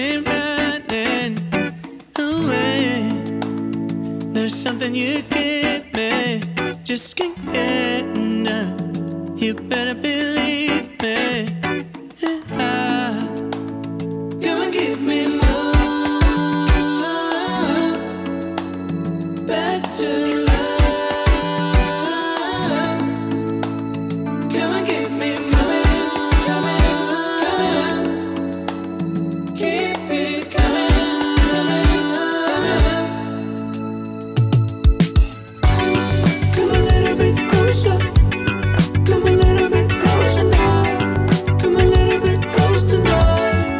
been running away. There's something you give me, just can't get enough. You better believe me. Come and give me more, back to love. Come and give me more, come on, keep it coming. Come a little bit closer, come a little bit closer now, come a little bit close tonight.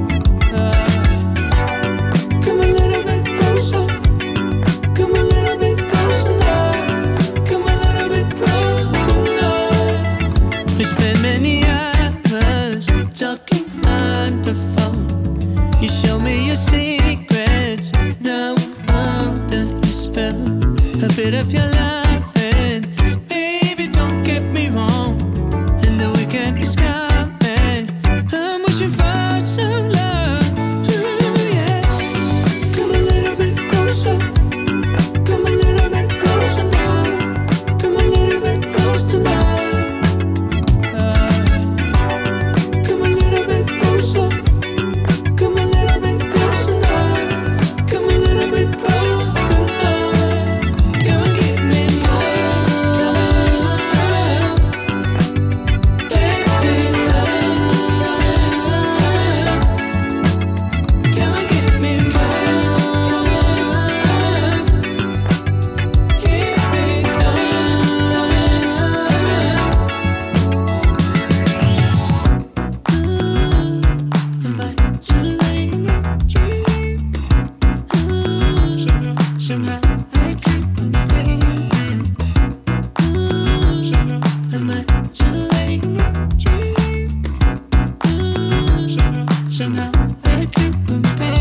Come a little bit closer, come a little bit closer now, come a little bit close tonight. We spent many hours talking on the phone. You show me your secrets, now I'm under your spell. A bit of your loving, baby, don't get me wrong. And the weekend is coming, I'm wishing for some love. Ooh, yeah. Come a little bit closer, come a little bit closer now, come a little bit close tonight. Come a little bit closer, come a little bit closer now, come a little bit close tonight. Come and give me more, back to love. Come and give me more, keep it going. Am I too late? Somehow I keep on thinking. Am I too late? Somehow I keep on thinking.